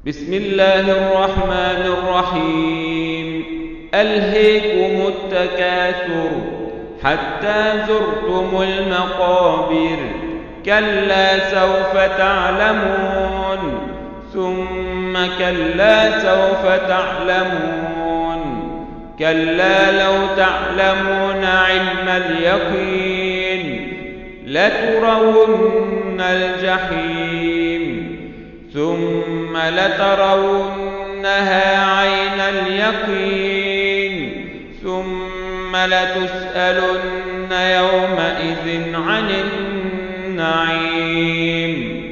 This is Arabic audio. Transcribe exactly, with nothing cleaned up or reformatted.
بسم الله الرحمن الرحيم. ألهيكم التكاثر حتى زرتم المقابر، كلا سوف تعلمون ثم كلا سوف تعلمون، كلا لو تعلمون علم اليقين لترون الجحيم ثم لترونها عين اليقين ثم لتسألن يومئذ عن النعيم.